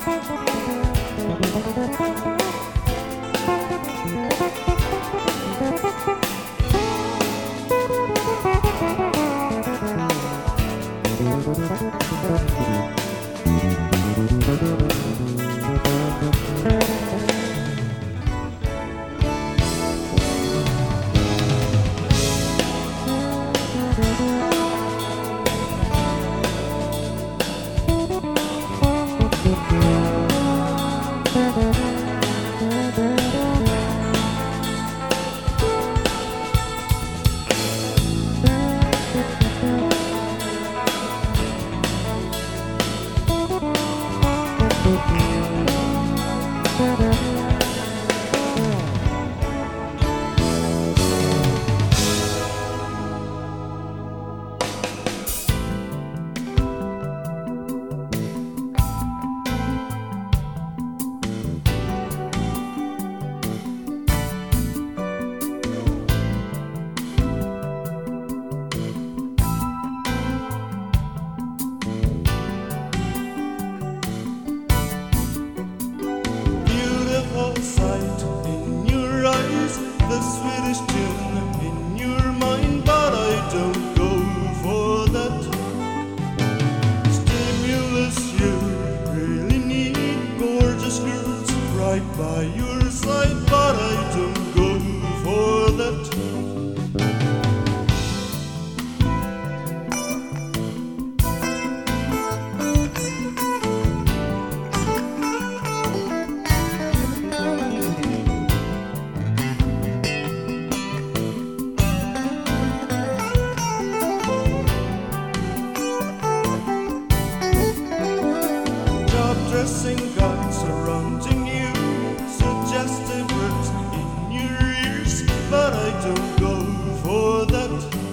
The Swedish tune in your mind, but I don't go for that stimulus. You really need gorgeous girls right by your side, but I don't go for that. Dressing guys surrounding you, suggestive words in your ears, but I don't go for that.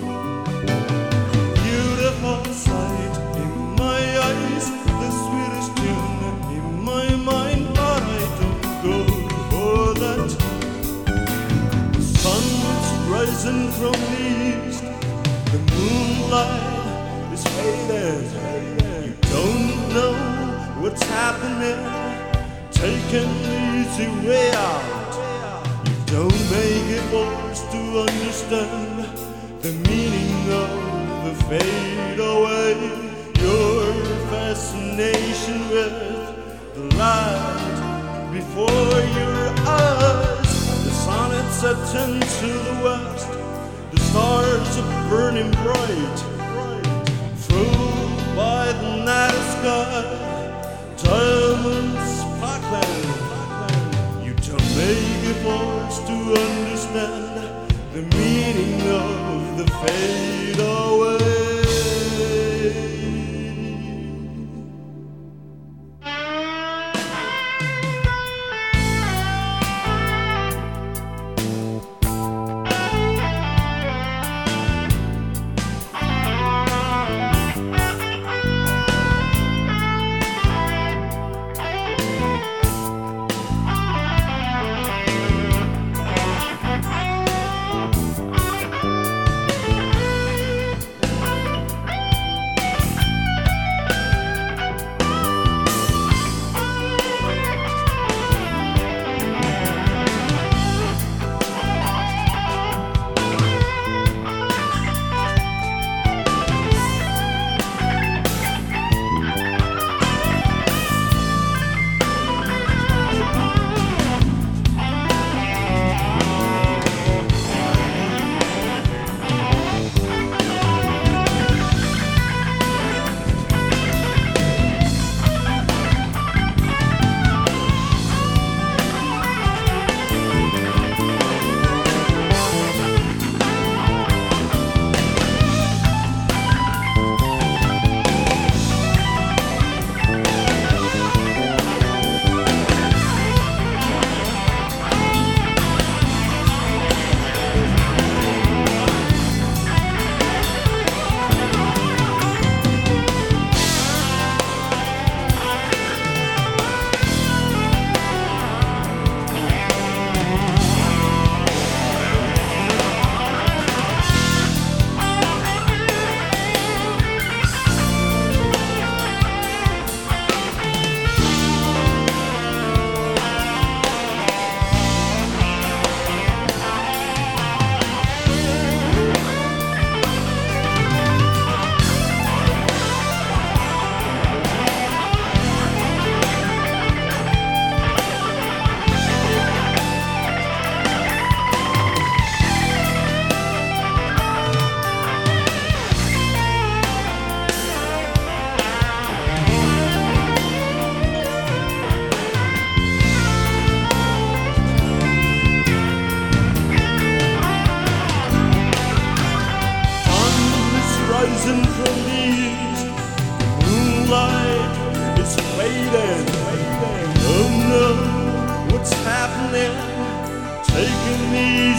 Beautiful sight in my eyes, the sweetest tune in my mind, but I don't go for that. The sun's rising from the east, the moonlight is faded. You don't know what's happening? Take an easy way out. You don't make it forced to understand the meaning of the fade away. Your fascination with the light before your eyes. The sun had set into the west. The stars are burning bright, fooled by the night sky. Diamonds sparkling. You don't make it forced to understand the meaning of the fade away.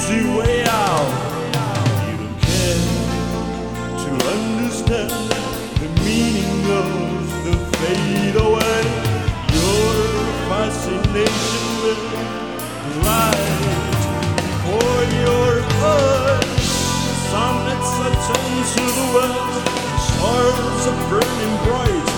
easy way out. You don't care to understand the meaning of the fade away. Your fascination with light for your eyes. Sonnets attend to the west, stars are burning bright.